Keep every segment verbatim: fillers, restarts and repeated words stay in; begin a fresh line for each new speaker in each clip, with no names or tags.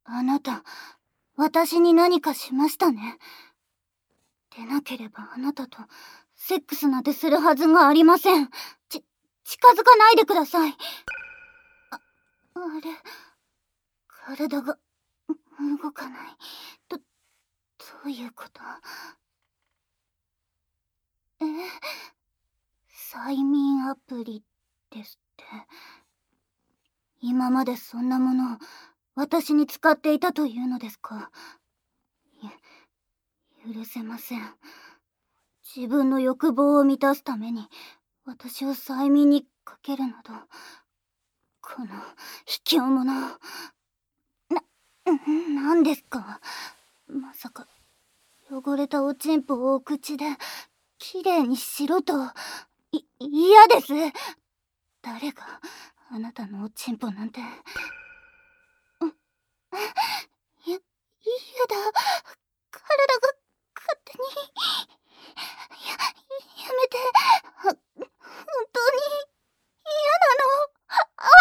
あなた、私に何かしましたね。でなければあなたとセックスなんてするはずがありません。ち、近づかないでください。あ、あれ、体が動かない。ど、どういうこと？え？催眠アプリですって。今までそんなものを私に使っていたというのですか？ゆ、許せません。自分の欲望を満たすために私を催眠にかけるなど、この卑怯者。な、なんですか？まさか汚れたおちんぽをお口できれいにしろと？い、嫌です。誰があなたのおちんぽなんて。うん、や、嫌だ。体が勝手に。や、やめて。本当に嫌なの。あ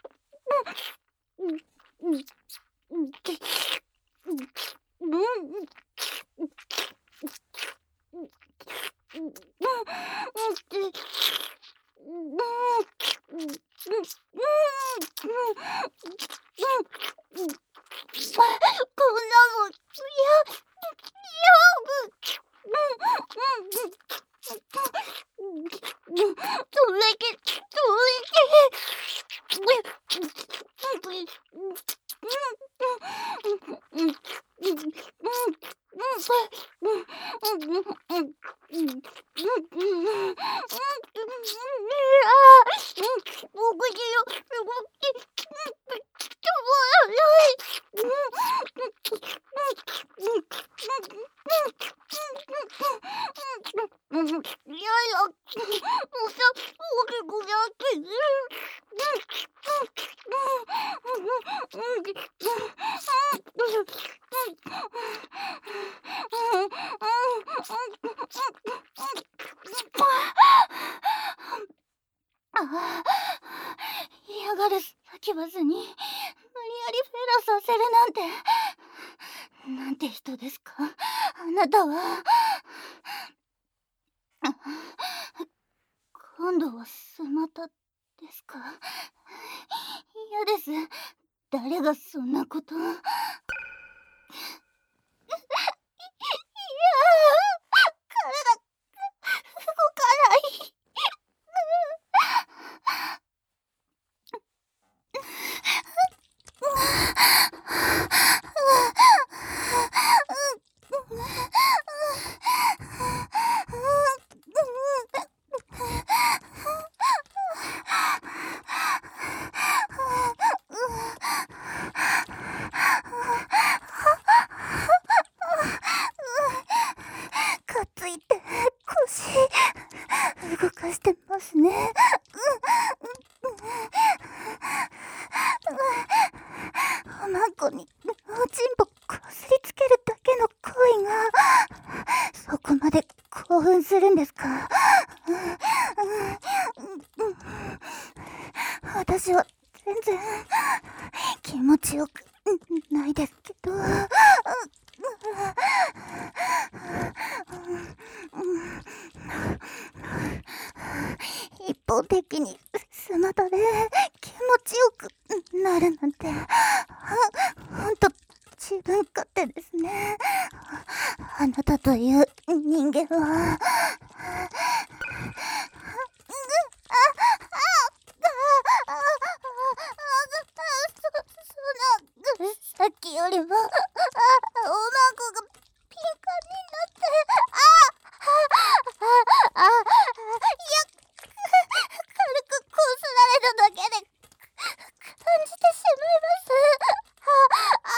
こんなの嫌、嫌。それけ、そ嫌がる叫ばずに無理やりフェラさせるなんて、なんて人ですかあなたは。今度はスマタですか？嫌です。誰がそんなこと。いや、体動かない。かついて腰動かしてますね。おまんこにおちんぽこすりつけるだけの行為がそこまで興奮するんですか？私は全然気持ちよくないですけど。一方的にスマタで気持ちよくなるなんて、ほんと自分勝手ですね。あなたという人間は。さっきよりも、あ、おまんこがピンカンになって、あ、あ、あ、あ、いや、軽くこすられただけで感じてしまいます。あ、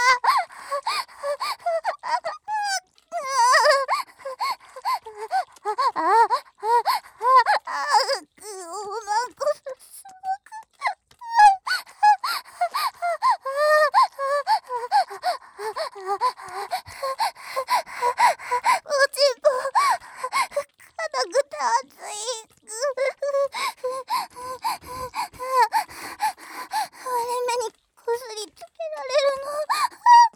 あ、あ、あ、あ、あ、おまんこすごく。おちんぽ硬くて熱い。割れ目にこすりつけられるの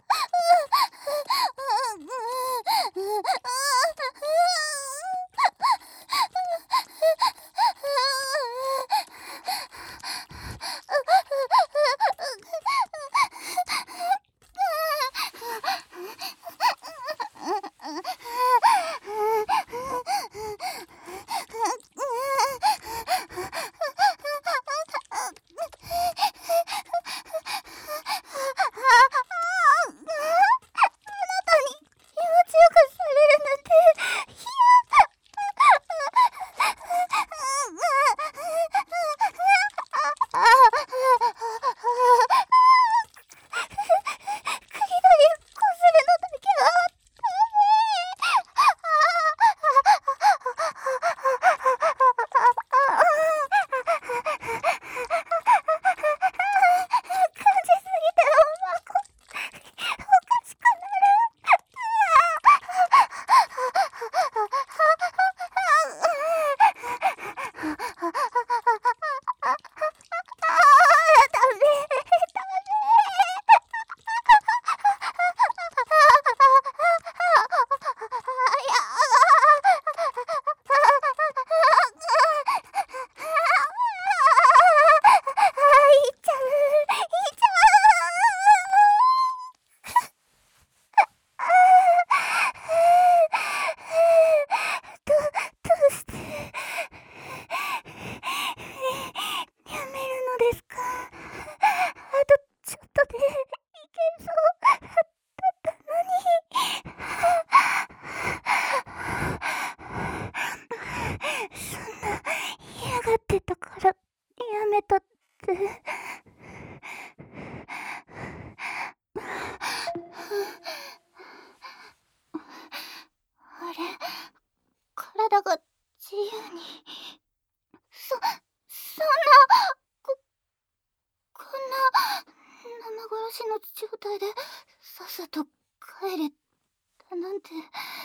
幻の状態でさっさと帰れたなんて。お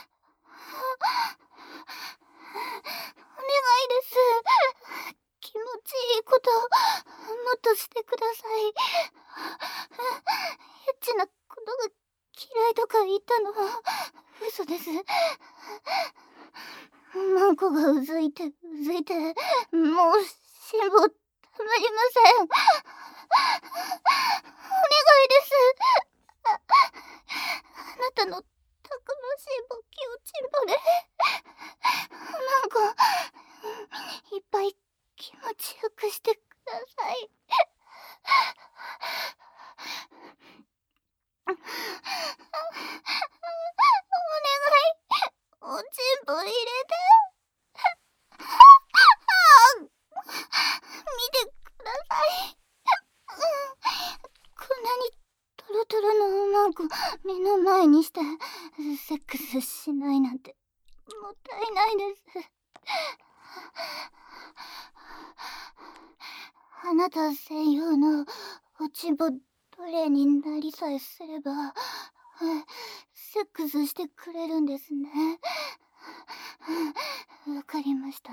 願いです。気持ちいいこともっとしてください。エッチなことが嫌いとか言ったのは嘘です。マンコがうずいてうずいて、もう辛抱たまりません。お願いです。あ、あなたのたくましいボキをちんぼでマンコいっぱい気持ちよくしてください。お願い、おちんぽ入れて。見てください。こんなにトロトロのマンコ目の前にしてセックスしないなんてもったいないです。あなた専用のおちんぽ奴隷になりさえすればセックスしてくれるんですね。わかりました。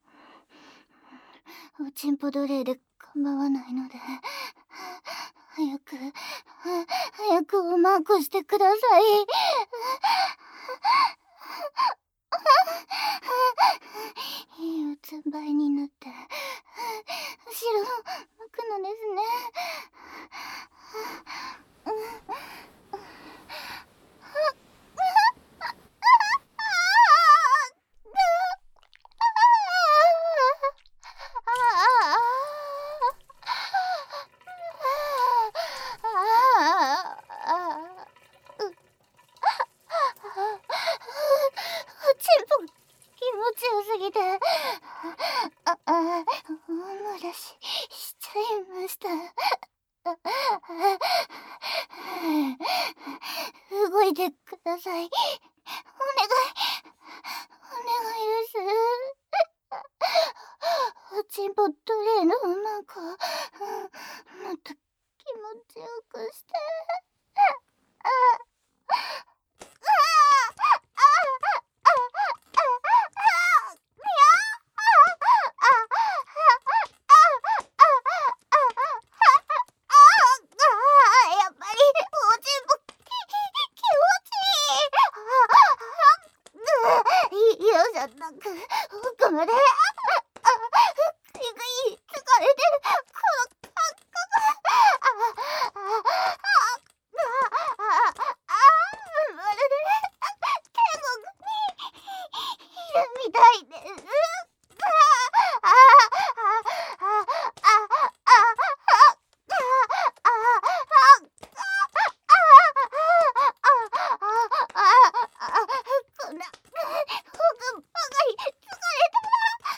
おちんぽ奴隷で構わないので早く早くおまんこしてください。四つん這いになって後ろ向くのですね。動いてください。お願い、お願いです。おちんぽ奴隷のマンコもっと気持ちよくして。なんか奥までぐいぐい疲れてるこの感覚。まるで天国にいるみたいです。こんな奥ばかり疲れたら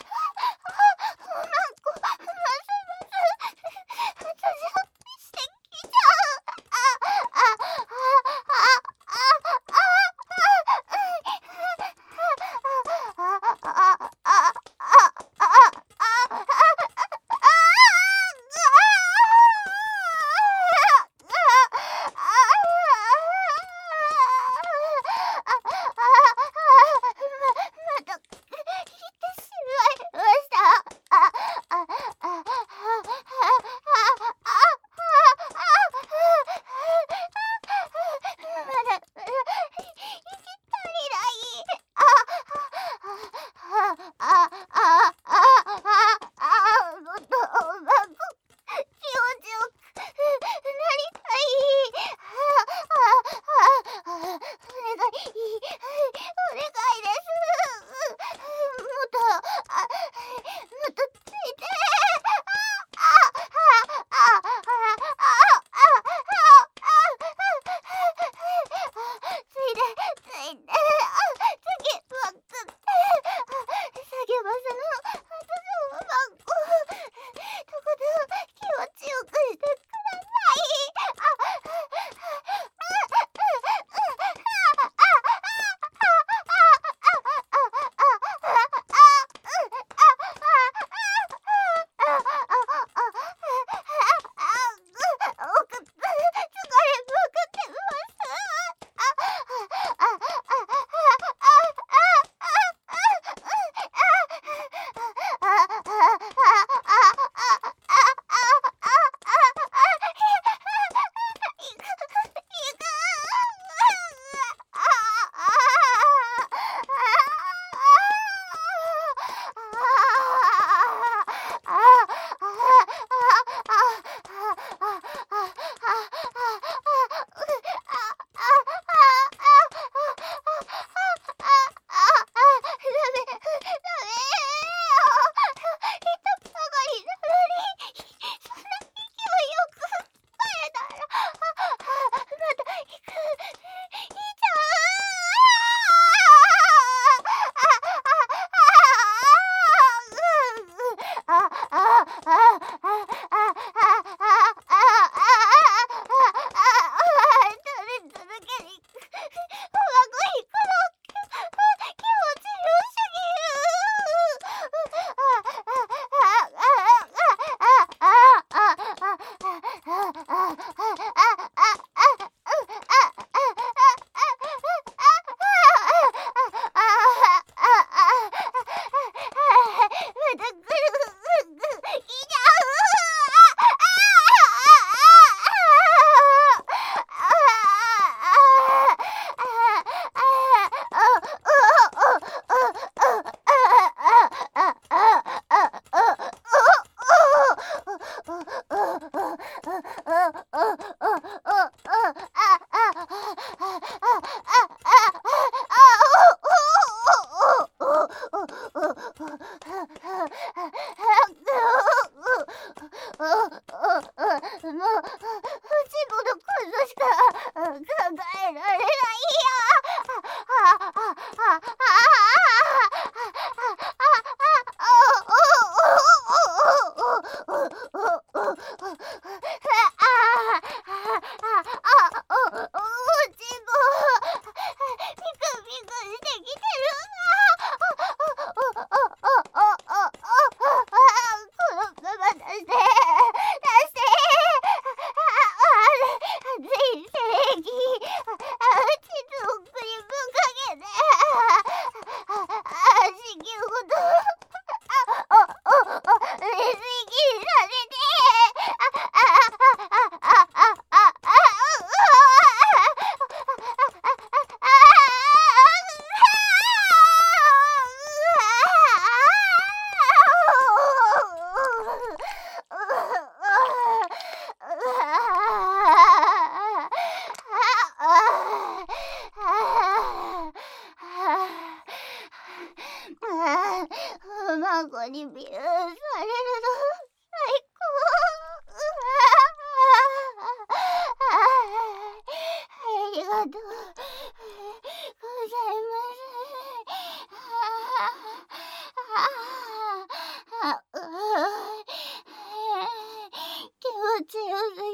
口をす